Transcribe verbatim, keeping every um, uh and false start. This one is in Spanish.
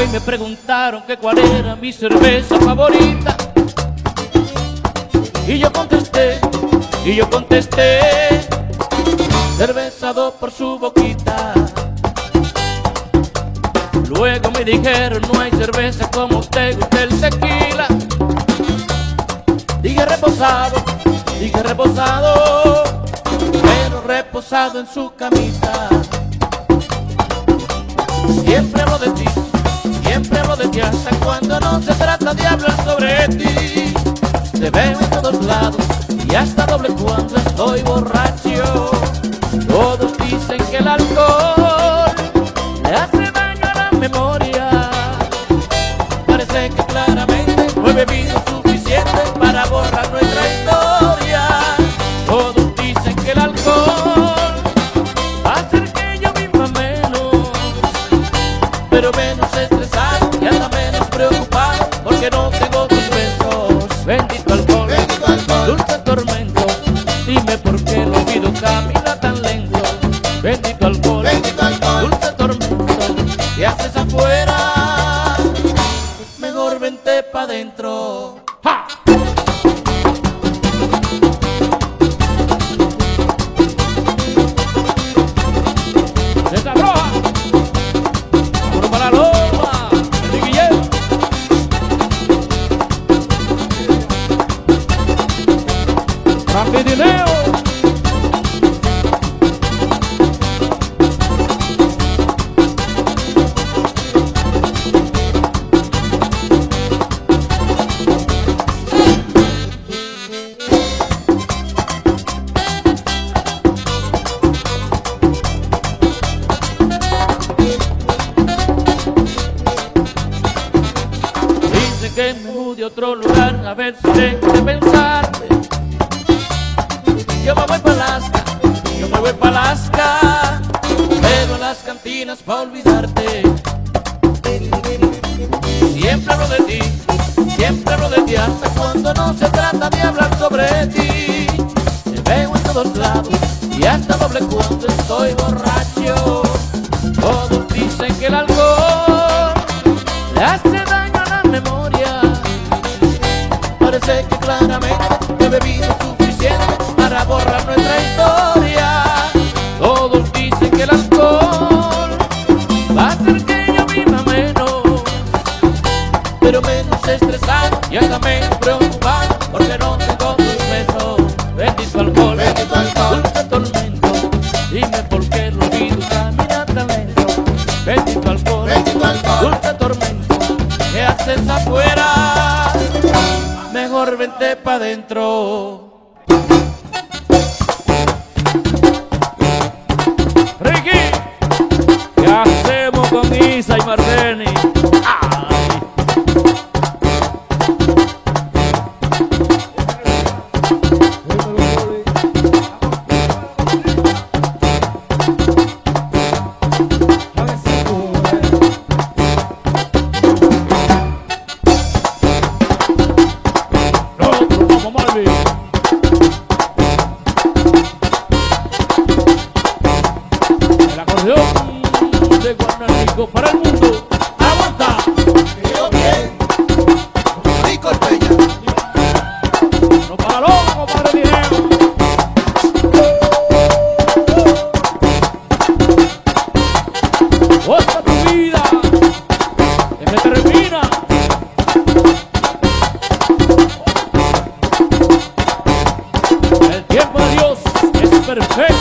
me preguntaron que cuál era mi cerveza favorita. Y yo contesté, y yo contesté, cerveza dos por su boquita. Luego me dijeron, no hay cerveza como usted gusta el tequila. Dije reposado, dije reposado, pero reposado en su camita. Siempre hablo de ti, siempre hablo de ti, hasta cuando no se trata de hablar sobre ti. Te veo en todos lados y hasta doble cuando estoy borracho. Todos dicen que el alcohol le hace daño a la memoria. Parece que claramente no he bebido suficiente para borrar nuestra historia. Todos dicen que el alcohol va a hacer que yo viva menos, pero menos estresado y hasta menos preocupado, porque no tengo tus besos. Bendito alcohol, bendito alcohol, dulce tormento, dime por qué el olvido camina tan lento. Bendito alcohol, bendito alcohol, dulce tormento, ¿qué haces afuera? Mejor vente pa' dentro. ¡Ja! ¡Esa roja! ¡Vámonos para la loma! ¡El Guillermo! ¡Rapidineo! Que me mude a otro lugar, a ver si dejo de pensarte. Yo me voy pa' Alaska, yo me voy pa' Alaska, pero a las cantinas pa' olvidarte. Siempre hablo de ti, siempre hablo de ti, hasta cuando no se trata de hablar sobre ti. Te veo en todos lados y hasta doble cuando estoy borracho. Todos dicen que el alcohol le hace daño a la memoria. Parece que claramente he bebido suficiente para borrar nuestra historia. Todos dicen que el alcohol va a hacer que yo viva menos, pero menos estresado y hasta menos preocupado, porque no tengo tus besos. Bendito alcohol, bendito alcohol, dulce tormento, dime por qué el olvido camina tan lento. Bendito alcohol, bendito alcohol, dulce tormento, ¿qué haces afuera? Mejor vente pa' dentro. Ricky, ¿qué hacemos con Isa y Marlene? ¡Ay! El acordeón de Guanachico para el mundo. ¡Aguanta! Quedó bien. Rico el Peña. No para loco, para el dinero. Goza tu vida, que se termina. El tiempo de Dios es perfecto.